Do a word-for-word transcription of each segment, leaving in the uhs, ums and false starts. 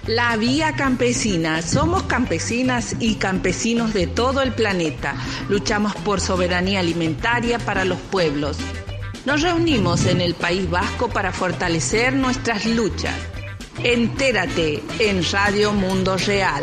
La Vía Campesina. Somos campesinas y campesinos de todo el planeta. Luchamos por soberanía alimentaria para los pueblos. Nos reunimos en el País Vasco para fortalecer nuestras luchas. Entérate en Radio Mundo Real.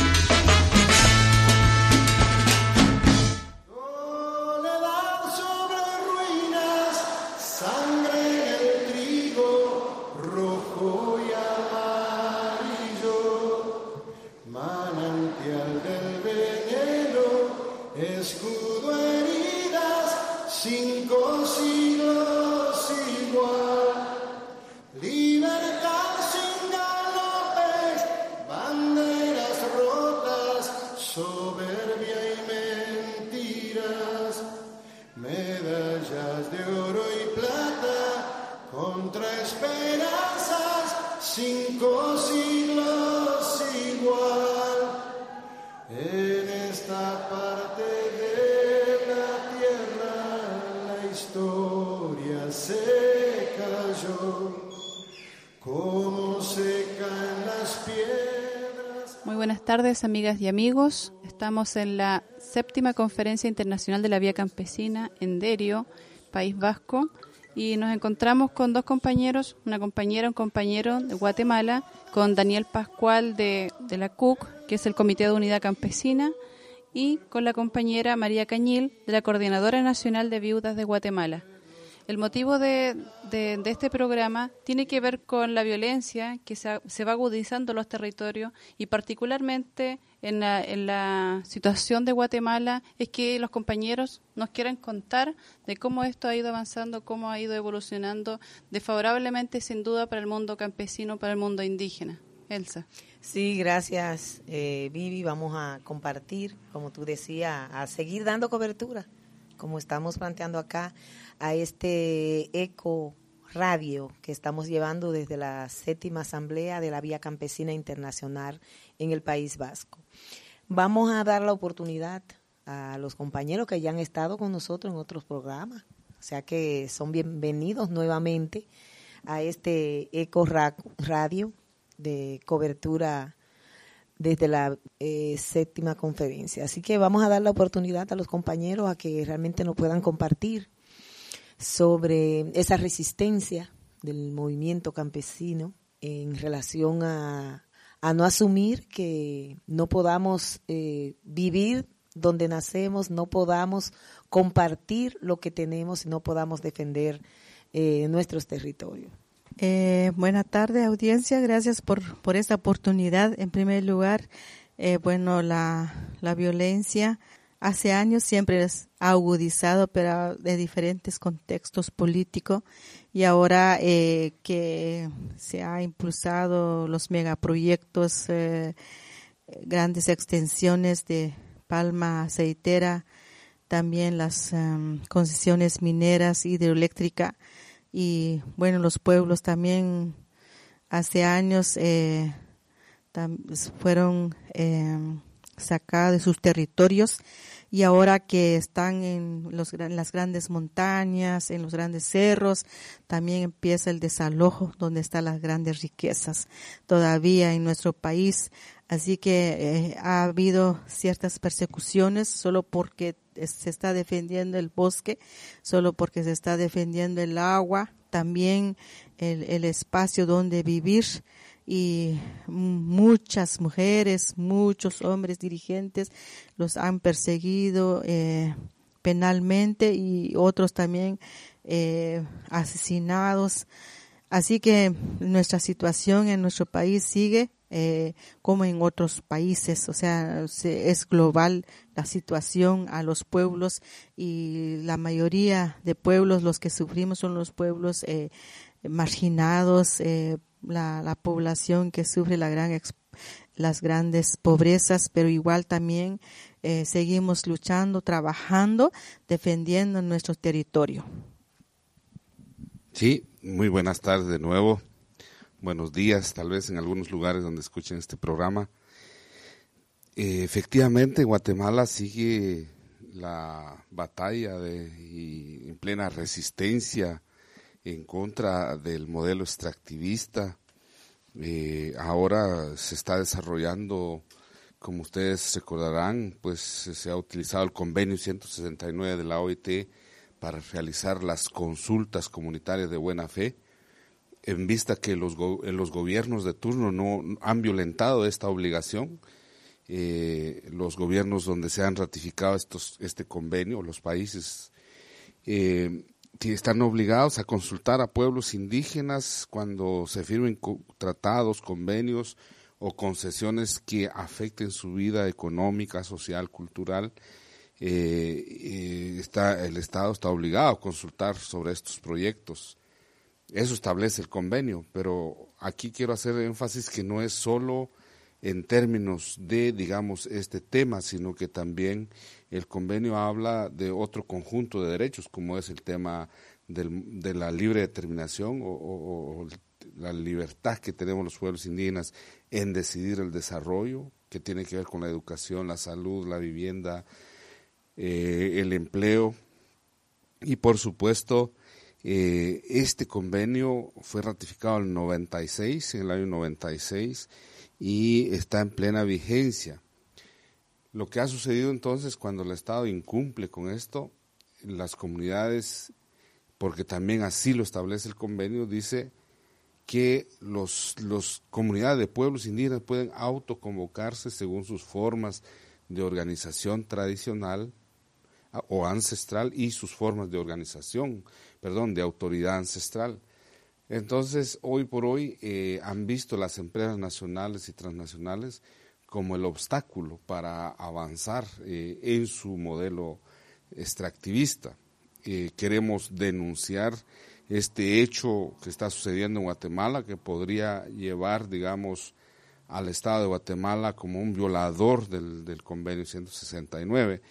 Buenas tardes, amigas y amigos. Estamos en la séptima Conferencia Internacional de la Vía Campesina en Derio, País Vasco, y nos encontramos con dos compañeros, una compañera, un compañero de Guatemala, con Daniel Pascual de, de la C U C, que es el Comité de Unidad Campesina, y con la compañera María Cañil, de la Coordinadora Nacional de Viudas de Guatemala. El motivo de, de, de este programa tiene que ver con la violencia que se, se va agudizando en los territorios y particularmente en la, en la situación de Guatemala es que los compañeros nos quieran contar de cómo esto ha ido avanzando, cómo ha ido evolucionando desfavorablemente sin duda para el mundo campesino, para el mundo indígena. Elsa. Sí, gracias eh, Vivi. Vamos a compartir, como tú decías, a seguir dando cobertura, como estamos planteando acá, a este eco radio que estamos llevando desde la séptima asamblea de la Vía Campesina Internacional en el País Vasco. Vamos a dar la oportunidad a los compañeros que ya han estado con nosotros en otros programas, o sea que son bienvenidos nuevamente a este eco radio de cobertura desde la eh, séptima conferencia. Así que vamos a dar la oportunidad a los compañeros a que realmente nos puedan compartir sobre esa resistencia del movimiento campesino en relación a, a no asumir que no podamos eh, vivir donde nacemos, no podamos compartir lo que tenemos y no podamos defender eh, nuestros territorios. Eh, buenas tardes, audiencia. Gracias por, por esta oportunidad. En primer lugar, eh, bueno, la, la violencia hace años siempre es agudizado, pero de diferentes contextos políticos, y ahora eh, que se ha impulsado los megaproyectos, eh, grandes extensiones de palma aceitera, también las um, concesiones mineras, hidroeléctricas, y bueno, los pueblos también hace años eh, tam, fueron eh, sacados de sus territorios, y ahora que están en, los, en las grandes montañas, en los grandes cerros, también empieza el desalojo donde están las grandes riquezas todavía en nuestro país. Así que eh, ha habido ciertas persecuciones solo porque se está defendiendo el bosque, solo porque se está defendiendo el agua, también el, el espacio donde vivir, y muchas mujeres, muchos hombres dirigentes los han perseguido eh, penalmente, y otros también eh, asesinados. Así que nuestra situación en nuestro país sigue eh, como en otros países, o sea, se, es global la situación a los pueblos, y la mayoría de pueblos, los que sufrimos son los pueblos eh, marginados, eh, la, la población que sufre la gran exp- las grandes pobrezas, pero igual también eh, seguimos luchando, trabajando, defendiendo nuestro territorio. Sí, muy buenas tardes de nuevo. Buenos días, tal vez en algunos lugares donde escuchen este programa. Eh, efectivamente, Guatemala sigue la batalla de, y en plena resistencia en contra del modelo extractivista Eh, ahora se está desarrollando, como ustedes recordarán, pues se ha utilizado el convenio ciento sesenta y nueve de la O I T para realizar las consultas comunitarias de buena fe, en vista que los, go- los gobiernos de turno no han violentado esta obligación. Eh, los gobiernos donde se han ratificado estos, este convenio, los países eh, que están obligados a consultar a pueblos indígenas cuando se firmen co- tratados, convenios o concesiones que afecten su vida económica, social, cultural. Eh, eh, está, el Estado está obligado a consultar sobre estos proyectos. Eso establece el convenio, pero aquí quiero hacer énfasis que no es solo en términos de, digamos, este tema, sino que también el convenio habla de otro conjunto de derechos, como es el tema del, de la libre determinación o, o, o la libertad que tenemos los pueblos indígenas en decidir el desarrollo, que tiene que ver con la educación, la salud, la vivienda, eh, el empleo y, por supuesto, eh, este convenio fue ratificado en el noventa y seis, en el año noventa y seis, y está en plena vigencia. Lo que ha sucedido entonces cuando el Estado incumple con esto, las comunidades, porque también así lo establece el convenio, dice que los, los comunidades de pueblos indígenas pueden autoconvocarse según sus formas de organización tradicional o ancestral y sus formas de organización, perdón, de autoridad ancestral. Entonces, hoy por hoy eh, han visto las empresas nacionales y transnacionales como el obstáculo para avanzar eh, en su modelo extractivista. Eh, queremos denunciar este hecho que está sucediendo en Guatemala, que podría llevar, digamos, al Estado de Guatemala como un violador del, del convenio ciento sesenta y nueve.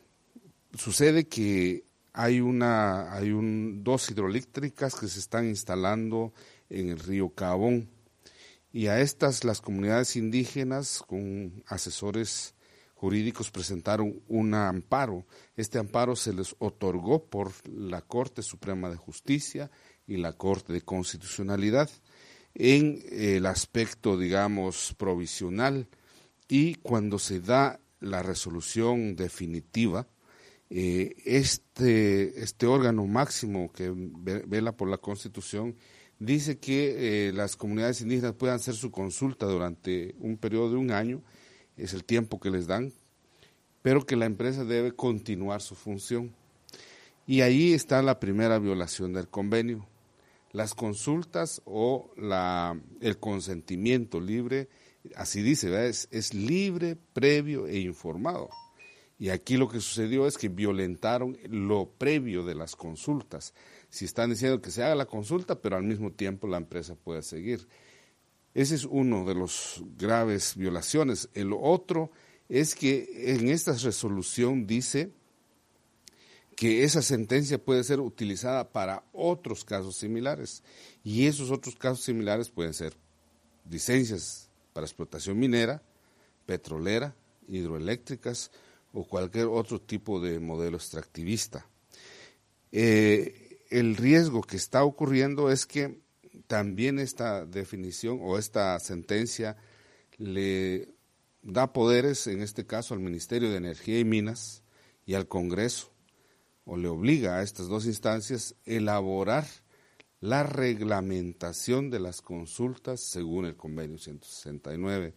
Sucede que hay una, hay un, dos hidroeléctricas que se están instalando en el río Cabón, y a estas las comunidades indígenas con asesores jurídicos presentaron un amparo. Este amparo se les otorgó por la Corte Suprema de Justicia y la Corte de Constitucionalidad en el aspecto, digamos, provisional, y cuando se da la resolución definitiva, Eh, este, este órgano máximo que vela por la Constitución dice que eh, las comunidades indígenas puedan hacer su consulta durante un periodo de un año, es el tiempo que les dan, pero que la empresa debe continuar su función. Y ahí está la primera violación del convenio. Las consultas o la, el consentimiento libre, así dice, ¿verdad? Es, es libre, previo e informado. Y aquí lo que sucedió es que violentaron lo previo de las consultas. Si están diciendo que se haga la consulta, pero al mismo tiempo la empresa puede seguir. Ese es uno de los graves violaciones. El otro es que en esta resolución dice que esa sentencia puede ser utilizada para otros casos similares. Y esos otros casos similares pueden ser licencias para explotación minera, petrolera, hidroeléctricas, o cualquier otro tipo de modelo extractivista. Eh, el riesgo que está ocurriendo es que también esta definición o esta sentencia le da poderes, en este caso al Ministerio de Energía y Minas y al Congreso, o le obliga a estas dos instancias a elaborar la reglamentación de las consultas según el convenio ciento sesenta y nueve.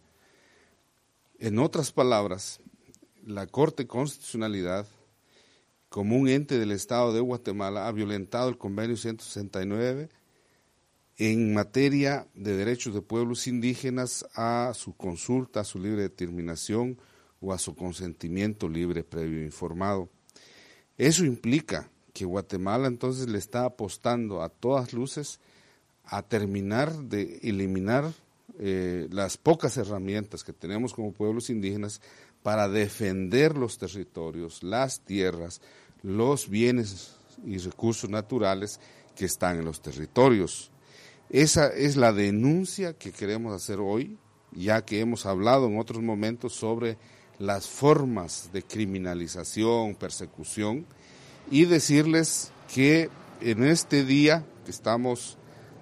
En otras palabras, la Corte de Constitucionalidad, como un ente del Estado de Guatemala, ha violentado el convenio ciento sesenta y nueve en materia de derechos de pueblos indígenas a su consulta, a su libre determinación o a su consentimiento libre, previo e informado. Eso implica que Guatemala entonces le está apostando a todas luces a terminar de eliminar eh, las pocas herramientas que tenemos como pueblos indígenas para defender los territorios, las tierras, los bienes y recursos naturales que están en los territorios. Esa es la denuncia que queremos hacer hoy, ya que hemos hablado en otros momentos sobre las formas de criminalización, persecución, y decirles que en este día que estamos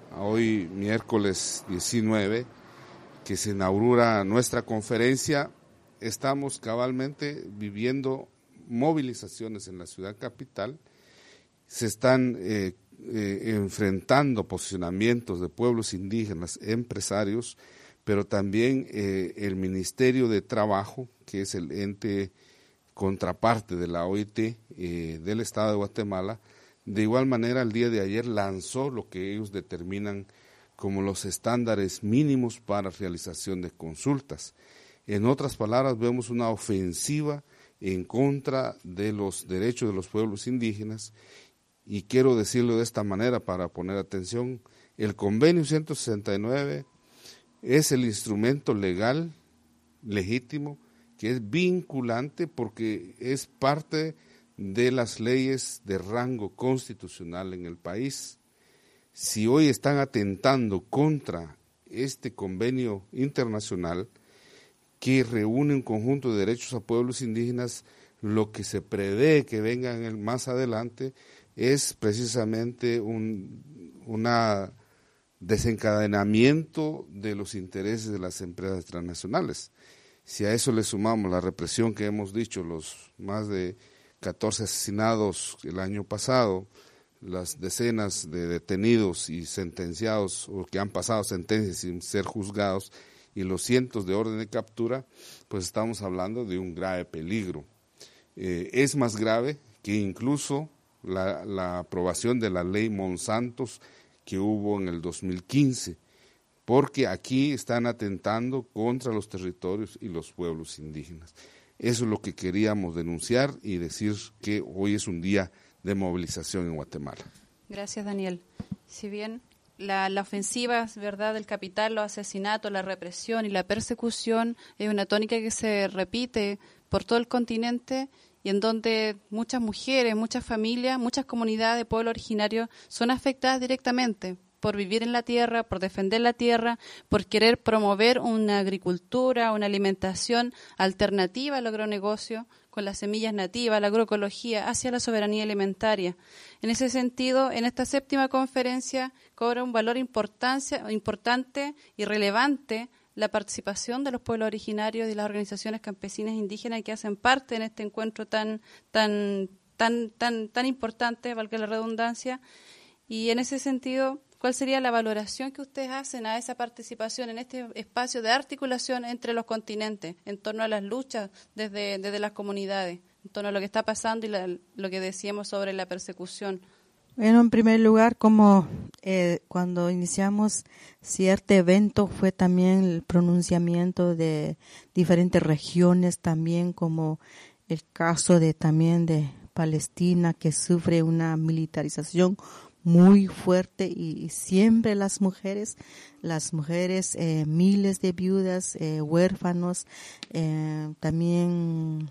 hoy miércoles diecinueve, que se inaugura nuestra conferencia, estamos cabalmente viviendo movilizaciones en la ciudad capital. Se están eh, eh, enfrentando posicionamientos de pueblos indígenas, empresarios, pero también eh, el Ministerio de Trabajo, que es el ente contraparte de la O I T eh, del Estado de Guatemala. De igual manera, el día de ayer lanzó lo que ellos determinan como los estándares mínimos para realización de consultas. En otras palabras, vemos una ofensiva en contra de los derechos de los pueblos indígenas, y quiero decirlo de esta manera para poner atención: el convenio ciento sesenta y nueve es el instrumento legal, legítimo, que es vinculante porque es parte de las leyes de rango constitucional en el país. Si hoy están atentando contra este convenio internacional que reúne un conjunto de derechos a pueblos indígenas, lo que se prevé que venga en el, más adelante es precisamente un una desencadenamiento de los intereses de las empresas transnacionales. Si a eso le sumamos la represión que hemos dicho, los más de catorce asesinados el año pasado, las decenas de detenidos y sentenciados o que han pasado sentencias sin ser juzgados y los cientos de órdenes de captura, pues estamos hablando de un grave peligro. Eh, es más grave que incluso la, la aprobación de la ley Monsantos que hubo en el dos mil quince, porque aquí están atentando contra los territorios y los pueblos indígenas. Eso es lo que queríamos denunciar y decir que hoy es un día de movilización en Guatemala. Gracias, Daniel. Si bien la, la ofensiva, verdad, del capital, los asesinatos, la represión y la persecución es una tónica que se repite por todo el continente, y en donde muchas mujeres, muchas familias, muchas comunidades de pueblos originarios son afectadas directamente por vivir en la tierra, por defender la tierra, por querer promover una agricultura, una alimentación alternativa al agronegocio, con las semillas nativas, la agroecología, hacia la soberanía alimentaria. En ese sentido, en esta séptima conferencia cobra un valor importancia, importante y relevante la participación de los pueblos originarios y las organizaciones campesinas e indígenas que hacen parte en este encuentro tan tan tan tan tan importante, valga la redundancia. Y en ese sentido, ¿cuál sería la valoración que ustedes hacen a esa participación en este espacio de articulación entre los continentes en torno a las luchas desde, desde las comunidades, en torno a lo que está pasando y la, lo que decíamos sobre la persecución? Bueno, en primer lugar, como eh, cuando iniciamos cierto evento fue también el pronunciamiento de diferentes regiones, también como el caso de también de Palestina, que sufre una militarización muy fuerte, y, y siempre las mujeres, las mujeres, eh, miles de viudas, eh, huérfanos, eh, también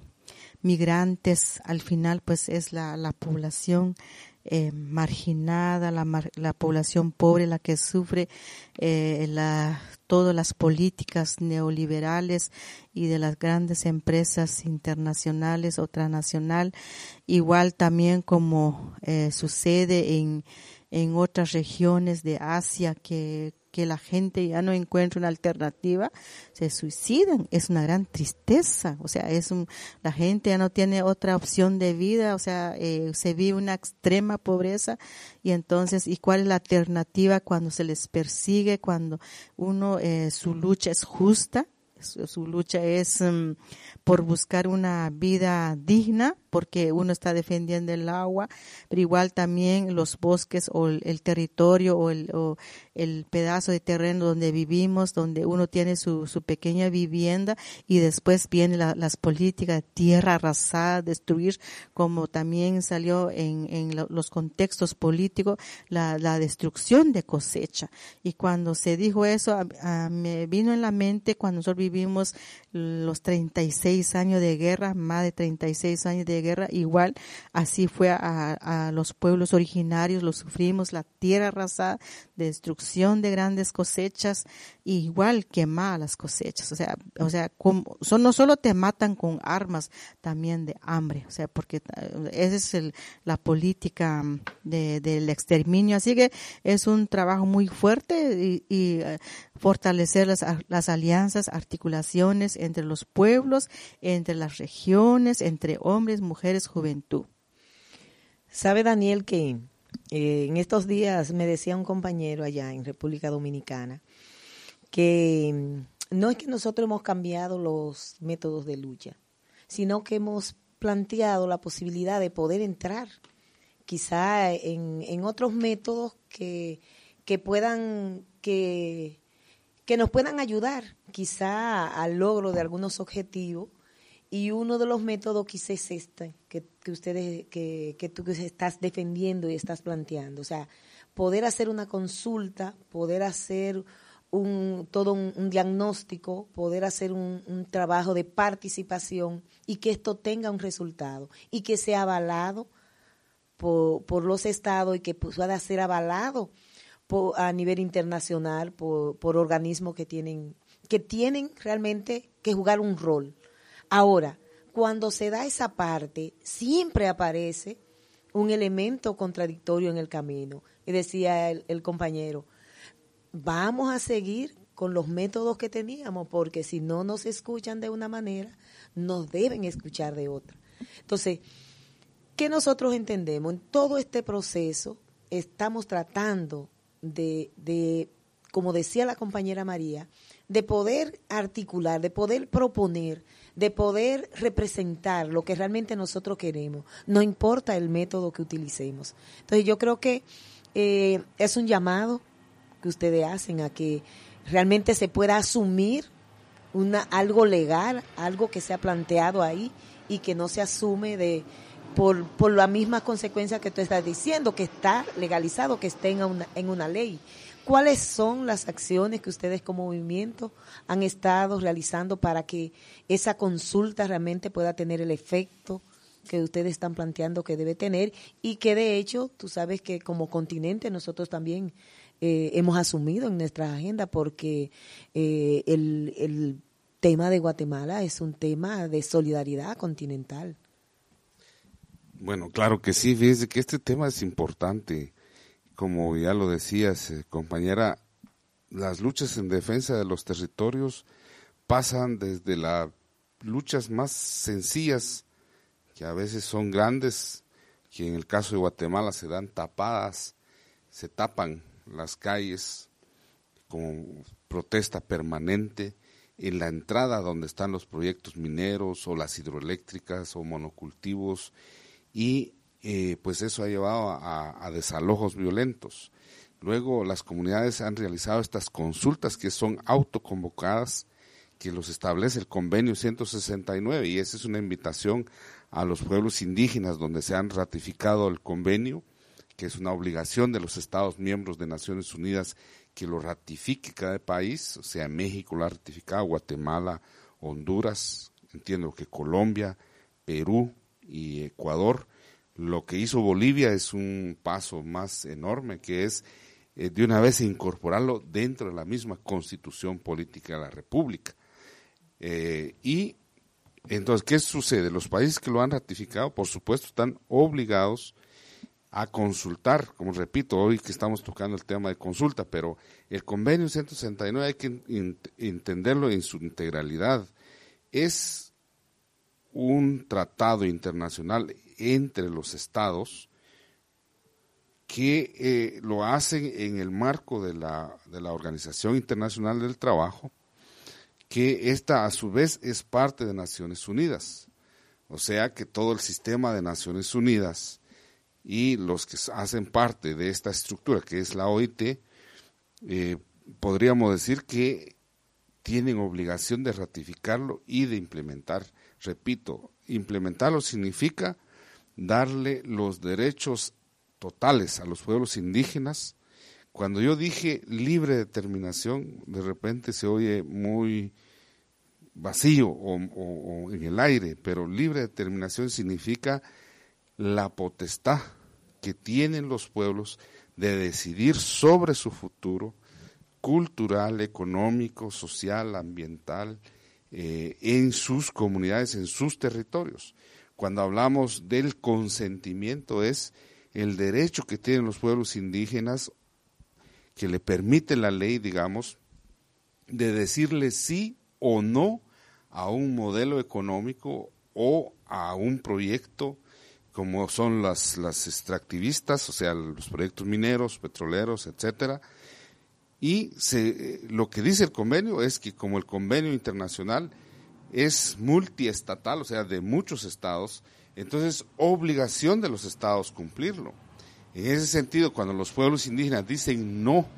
migrantes, al final pues es la, la población eh, marginada, la, mar, la población pobre la que sufre eh, la, todas las políticas neoliberales y de las grandes empresas internacionales o transnacional, igual también como eh, sucede en, en otras regiones de Asia, que que la gente ya no encuentra una alternativa, se suicidan. Es una gran tristeza, o sea, es un, la gente ya no tiene otra opción de vida, o sea, eh, se vive una extrema pobreza, y entonces, ¿y cuál es la alternativa cuando se les persigue, cuando uno, eh, su lucha es justa? Su, su lucha es um, por buscar una vida digna, porque uno está defendiendo el agua, pero igual también los bosques o el, el territorio o el, o el pedazo de terreno donde vivimos, donde uno tiene su, su pequeña vivienda, y después vienen la, las políticas de tierra arrasada, destruir, como también salió en, en lo, los contextos políticos, la, la destrucción de cosecha. Y cuando se dijo eso, a, a, me vino en la mente cuando nosotros vivimos los treinta y seis años de guerra, más de treinta y seis años de guerra, igual así fue a, a los pueblos originarios, lo sufrimos, la tierra arrasada, destrucción de grandes cosechas, y igual quemar las cosechas, o sea, o sea, como, son, no solo te matan con armas, también de hambre, o sea, porque esa es el, la política de, del exterminio, así que es un trabajo muy fuerte y, y uh, fortalecer las, las alianzas, articulaciones entre los pueblos, entre las regiones, entre hombres, mujeres, juventud. Sabe, Daniel, que eh, en estos días me decía un compañero allá en República Dominicana que no es que nosotros hemos cambiado los métodos de lucha, sino que hemos planteado la posibilidad de poder entrar quizá en, en otros métodos que, que puedan, que, que nos puedan ayudar quizá al logro de algunos objetivos, y uno de los métodos quizá es este que, que ustedes, que, que tú estás defendiendo y estás planteando, o sea, poder hacer una consulta, poder hacer un todo un, un diagnóstico, poder hacer un, un trabajo de participación y que esto tenga un resultado y que sea avalado por, por los estados y que pueda ser avalado por, a nivel internacional por, por organismos que tienen, que tienen realmente que jugar un rol. Ahora, cuando se da esa parte, siempre aparece un elemento contradictorio en el camino. Y decía el, el compañero, vamos a seguir con los métodos que teníamos, porque si no nos escuchan de una manera, nos deben escuchar de otra. Entonces, ¿qué nosotros entendemos? En todo este proceso estamos tratando de, de, como decía la compañera María, de poder articular, de poder proponer, de poder representar lo que realmente nosotros queremos, no importa el método que utilicemos. Entonces, yo creo que eh, es un llamado que ustedes hacen a que realmente se pueda asumir una algo legal, algo que se ha planteado ahí y que no se asume de por por la misma consecuencia que tú estás diciendo, que está legalizado, que esté en una, en una ley. ¿Cuáles son las acciones que ustedes como movimiento han estado realizando para que esa consulta realmente pueda tener el efecto que ustedes están planteando que debe tener, y que de hecho tú sabes que como continente nosotros también eh, hemos asumido en nuestra agenda, porque eh, el, el tema de Guatemala es un tema de solidaridad continental? Bueno, claro que sí, fíjese que este tema es importante. Como ya lo decías, eh, compañera, las luchas en defensa de los territorios pasan desde las luchas más sencillas, que a veces son grandes, que en el caso de Guatemala se dan tapadas, se tapan las calles con protesta permanente en la entrada donde están los proyectos mineros o las hidroeléctricas o monocultivos, y eh, pues eso ha llevado a, a desalojos violentos. Luego las comunidades han realizado estas consultas que son autoconvocadas, que los establece el convenio ciento sesenta y nueve, y esa es una invitación a los pueblos indígenas donde se han ratificado el convenio, que es una obligación de los estados miembros de Naciones Unidas que lo ratifique cada país, o sea, México lo ha ratificado, Guatemala, Honduras, entiendo que Colombia, Perú y Ecuador. Lo que hizo Bolivia es un paso más enorme, que es eh, de una vez incorporarlo dentro de la misma constitución política de la República. Eh, y entonces, ¿qué sucede? Los países que lo han ratificado, por supuesto, están obligados a consultar, como repito, hoy que estamos tocando el tema de consulta, pero el convenio ciento sesenta y nueve hay que in, entenderlo en su integralidad. Es un tratado internacional entre los estados que eh, lo hacen en el marco de la, de la Organización Internacional del Trabajo, que esta a su vez es parte de Naciones Unidas. O sea que todo el sistema de Naciones Unidas y los que hacen parte de esta estructura, que es la O I T, eh, podríamos decir que tienen obligación de ratificarlo y de implementar. Repito, implementarlo significa darle los derechos totales a los pueblos indígenas. Cuando yo dije libre determinación, de repente se oye muy vacío o, o, o en el aire, pero libre determinación significa la potestad que tienen los pueblos de decidir sobre su futuro cultural, económico, social, ambiental, eh, en sus comunidades, en sus territorios. Cuando hablamos del consentimiento, es el derecho que tienen los pueblos indígenas, que le permite la ley, digamos, de decirle sí o no a un modelo económico o a un proyecto, como son las, las extractivistas, o sea, los proyectos mineros, petroleros, etcétera. Y se, lo que dice el convenio es que como el convenio internacional es multiestatal, o sea, de muchos estados, entonces obligación de los estados cumplirlo. En ese sentido, cuando los pueblos indígenas dicen no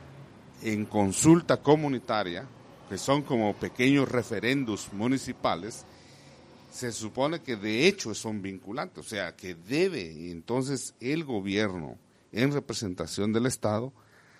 en consulta comunitaria, que son como pequeños referendos municipales, se supone que de hecho son vinculantes, o sea, que debe entonces el gobierno, en representación del Estado,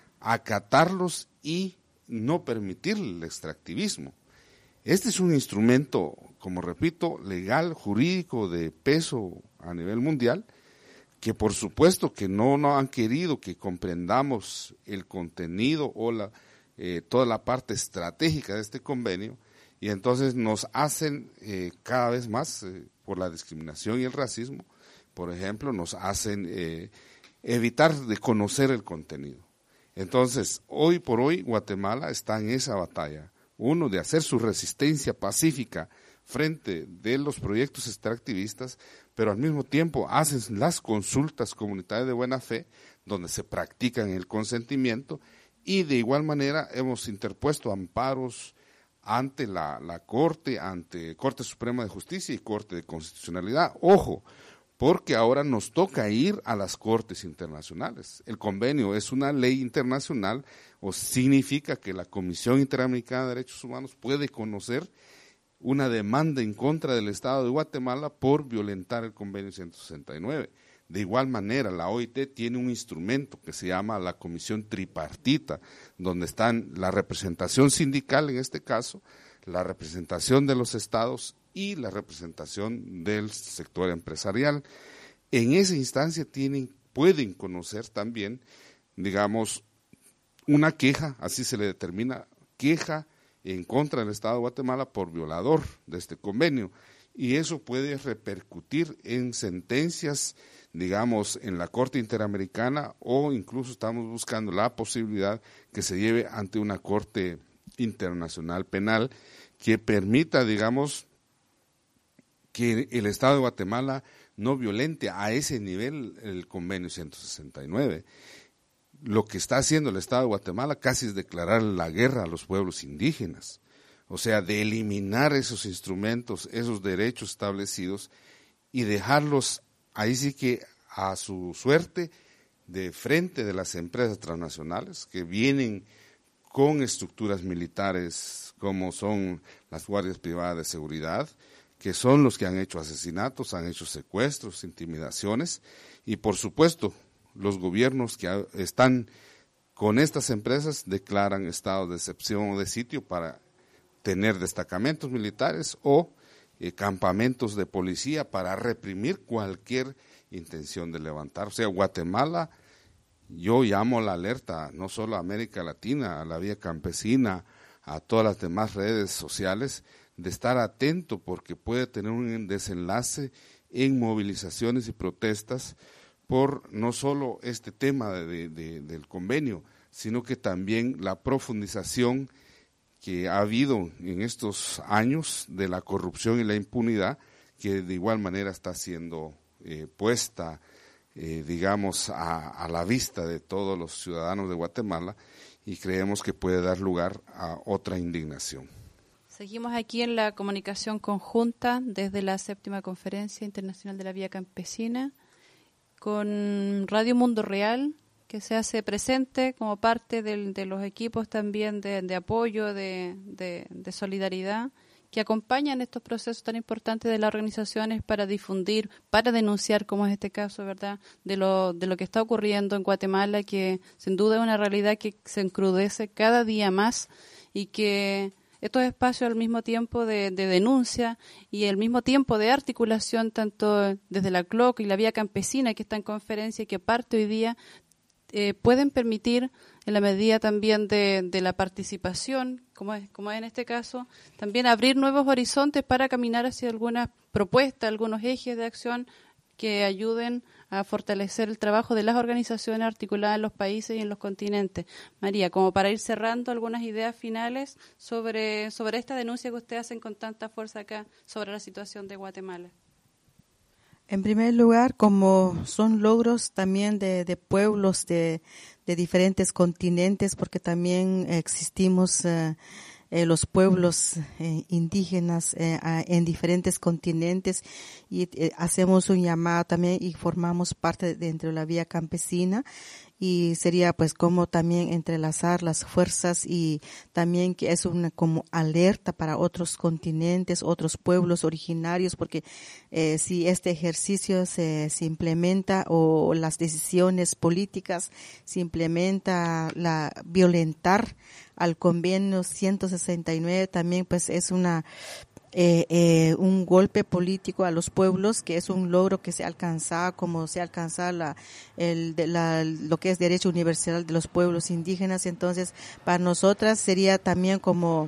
acatarlos y no permitir el extractivismo. Este es un instrumento, como repito, legal, jurídico, de peso a nivel mundial, que por supuesto que no, no han querido que comprendamos el contenido o la, eh, toda la parte estratégica de este convenio, y entonces nos hacen eh, cada vez más, eh, por la discriminación y el racismo, por ejemplo, nos hacen eh, evitar de conocer el contenido. Entonces, hoy por hoy, Guatemala está en esa batalla. Uno, de hacer su resistencia pacífica frente de los proyectos extractivistas, pero al mismo tiempo hacen las consultas comunitarias de buena fe, donde se practican el consentimiento, y de igual manera hemos interpuesto amparos ante la, la Corte, ante Corte Suprema de Justicia y Corte de Constitucionalidad. Ojo, porque ahora nos toca ir a las cortes internacionales. El convenio es una ley internacional, o significa que la Comisión Interamericana de Derechos Humanos puede conocer una demanda en contra del Estado de Guatemala por violentar el convenio ciento sesenta y nueve. De igual manera, la O I T tiene un instrumento que se llama la Comisión Tripartita, donde están la representación sindical, en este caso, la representación de los estados y la representación del sector empresarial. En esa instancia tienen, pueden conocer también, digamos, una queja, así se le determina, queja en contra del Estado de Guatemala por violador de este convenio, y eso puede repercutir en sentencias, digamos, en la Corte Interamericana, o incluso estamos buscando la posibilidad que se lleve ante una Corte Internacional Penal que permita, digamos, que el Estado de Guatemala no violente a ese nivel el convenio ciento sesenta y nueve. Lo que está haciendo el Estado de Guatemala casi es declarar la guerra a los pueblos indígenas, o sea, de eliminar esos instrumentos, esos derechos establecidos y dejarlos ahí sí que a su suerte de frente de las empresas transnacionales que vienen con estructuras militares como son las guardias privadas de seguridad, que son los que han hecho asesinatos, han hecho secuestros, intimidaciones, y por supuesto los gobiernos que están con estas empresas declaran estado de excepción o de sitio para tener destacamentos militares o eh, campamentos de policía para reprimir cualquier intención de levantar. O sea, Guatemala, yo llamo a la alerta, no solo a América Latina, a la Vía Campesina, a todas las demás redes sociales, de estar atento porque puede tener un desenlace en movilizaciones y protestas por no solo este tema de, de, del convenio, sino que también la profundización que ha habido en estos años de la corrupción y la impunidad, que de igual manera está siendo eh, puesta, eh, digamos, a, a la vista de todos los ciudadanos de Guatemala, y creemos que puede dar lugar a otra indignación. Seguimos aquí en la comunicación conjunta desde la séptima Conferencia Internacional de la Vía Campesina con Radio Mundo Real, que se hace presente como parte del, de los equipos también de, de apoyo, de, de, de solidaridad, que acompañan estos procesos tan importantes de las organizaciones para difundir, para denunciar, como es este caso, ¿verdad?, de lo, de lo que está ocurriendo en Guatemala, que sin duda es una realidad que se encrudece cada día más y que estos espacios al mismo tiempo de, de denuncia y al mismo tiempo de articulación, tanto desde la C L O C y la Vía Campesina, que está en conferencia y que parte hoy día, eh, pueden permitir, en la medida también de, de la participación, como es, como es en este caso, también abrir nuevos horizontes para caminar hacia algunas propuestas, algunos ejes de acción que ayuden a fortalecer el trabajo de las organizaciones articuladas en los países y en los continentes. María, como para ir cerrando algunas ideas finales sobre, sobre esta denuncia que ustedes hacen con tanta fuerza acá sobre la situación de Guatemala. En primer lugar, como son logros también de, de pueblos de, de diferentes continentes, porque también existimos eh, eh, los pueblos eh, indígenas eh, a, en diferentes continentes y eh, hacemos un llamado también y formamos parte dentro de la Vía Campesina. Y sería pues como también entrelazar las fuerzas y también que es una como alerta para otros continentes, otros pueblos originarios, porque eh, si este ejercicio se, se implementa o las decisiones políticas se implementa, la violentar al convenio ciento sesenta y nueve también pues es una Eh, eh, un golpe político a los pueblos, que es un logro que se alcanza, como se alcanza la, el, de la, lo que es derecho universal de los pueblos indígenas. Entonces, para nosotras sería también como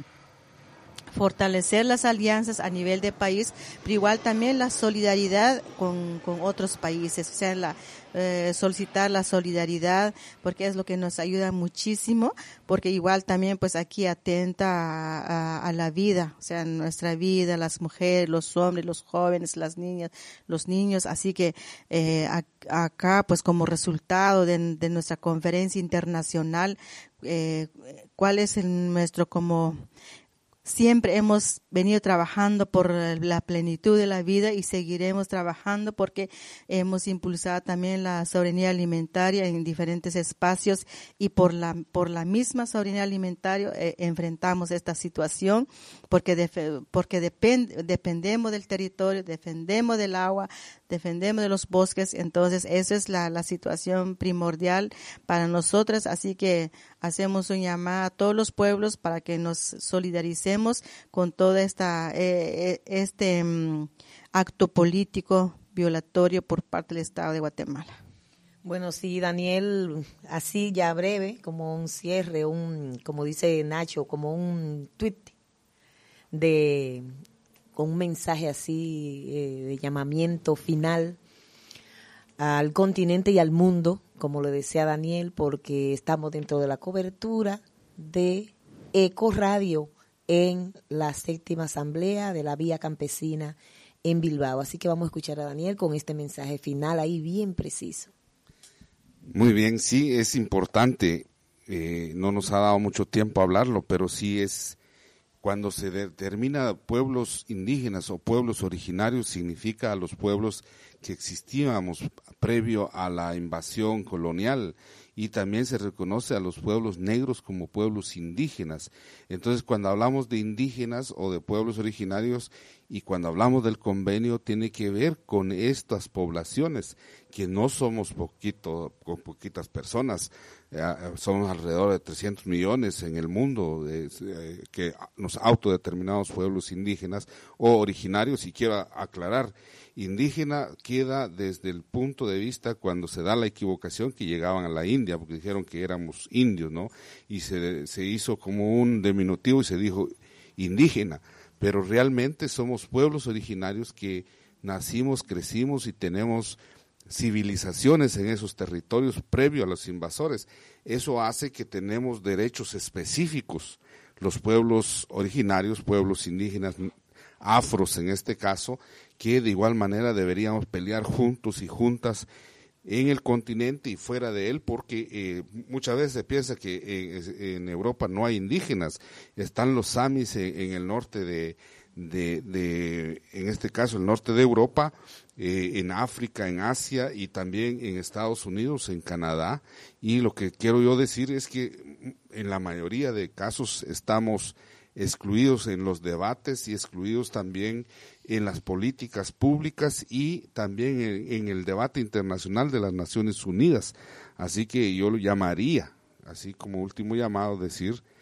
fortalecer las alianzas a nivel de país, pero igual también la solidaridad con, con otros países, o sea, la, eh, solicitar la solidaridad, porque es lo que nos ayuda muchísimo, porque igual también pues aquí atenta a, a, a la vida, o sea, nuestra vida, las mujeres, los hombres, los jóvenes, las niñas, los niños, así que eh, a, acá pues como resultado de, de nuestra conferencia internacional, eh, ¿cuál es el, nuestro como siempre hemos venido trabajando por la plenitud de la vida y seguiremos trabajando porque hemos impulsado también la soberanía alimentaria en diferentes espacios y por la por la misma soberanía alimentaria eh, enfrentamos esta situación porque def- porque depend- dependemos del territorio, defendemos del agua, defendemos de los bosques, entonces esa es la, la situación primordial para nosotras, así que hacemos un llamado a todos los pueblos para que nos solidaricemos con toda esta eh, este um, acto político violatorio por parte del Estado de Guatemala. Bueno, sí, Daniel, así ya breve, como un cierre, un como dice Nacho, como un tweet de con un mensaje así eh, de llamamiento final al continente y al mundo, como lo decía Daniel, porque estamos dentro de la cobertura de Eco Radio en la séptima asamblea de la Vía Campesina en Bilbao. Así que vamos a escuchar a Daniel con este mensaje final ahí bien preciso. Muy bien, sí, es importante. Eh, no nos ha dado mucho tiempo a hablarlo, pero sí es cuando se determina pueblos indígenas o pueblos originarios, significa a los pueblos que existíamos previo a la invasión colonial, y también se reconoce a los pueblos negros como pueblos indígenas. Entonces, cuando hablamos de indígenas o de pueblos originarios y cuando hablamos del convenio, tiene que ver con estas poblaciones, que no somos poquito, con poquitas personas, eh, somos alrededor de trescientos millones en el mundo, eh, eh, que nos autodeterminados pueblos indígenas o originarios, y quiero aclarar, indígena queda desde el punto de vista cuando se da la equivocación que llegaban a la India, porque dijeron que éramos indios, ¿no? Y se, se hizo como un diminutivo y se dijo indígena, pero realmente somos pueblos originarios que nacimos, crecimos y tenemos civilizaciones en esos territorios previo a los invasores. Eso hace que tenemos derechos específicos, los pueblos originarios, pueblos indígenas, afros en este caso, que de igual manera deberíamos pelear juntos y juntas en el continente y fuera de él, porque eh, muchas veces se piensa que eh, en Europa no hay indígenas, están los samis en, en el norte de, de, de, en este caso el norte de Europa, eh, en África, en Asia y también en Estados Unidos, en Canadá, y lo que quiero yo decir es que en la mayoría de casos estamos excluidos en los debates y excluidos también en las políticas públicas y también en, en el debate internacional de las Naciones Unidas. Así que yo lo llamaría, así como último llamado, decir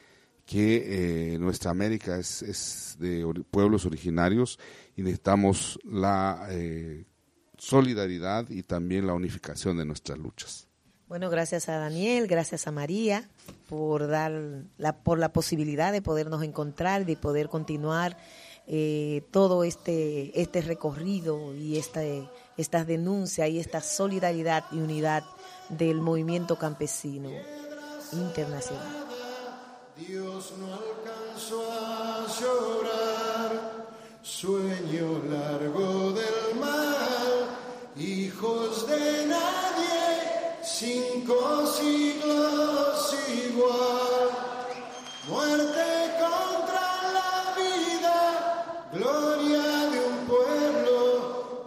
que eh, nuestra América es, es de or- pueblos originarios y necesitamos la eh, solidaridad y también la unificación de nuestras luchas. Bueno, gracias a Daniel, gracias a María por dar la, por la posibilidad de podernos encontrar, de poder continuar eh, todo este este recorrido y esta, estas denuncias y esta solidaridad y unidad del movimiento campesino internacional. Dios no alcanzó a llorar, sueño largo del mal, hijos de nadie, cinco siglos igual, muerte contra la vida, gloria de un pueblo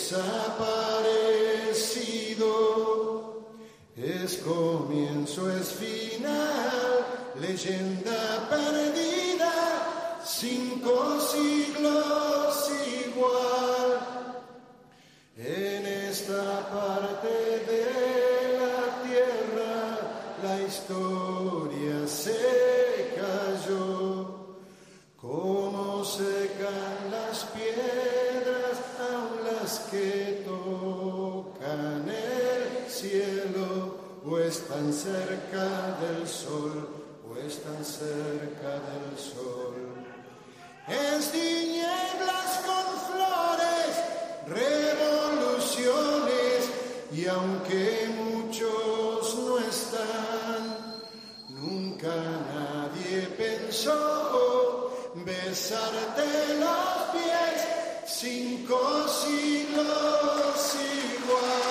desaparecido, es comienzo, es final, leyenda perdida, cinco siglos igual. En esta parte de la tierra la historia se cayó, como secan las piedras, aun las que tocan el cielo, o están cerca del sol, o están cerca del sol. Es tinieblas con flores, revoluciones, y aunque muchos no están, nunca nadie pensó besarte los pies, cinco siglos igual.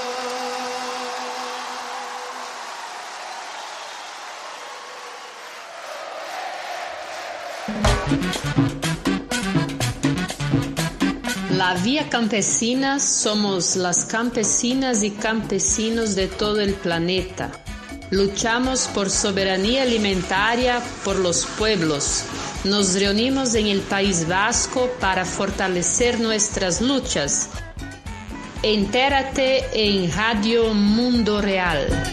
La Vía Campesina somos las campesinas y campesinos de todo el planeta. Luchamos por soberanía alimentaria por los pueblos. Nos reunimos en el País Vasco para fortalecer nuestras luchas. Entérate en Radio Mundo Real.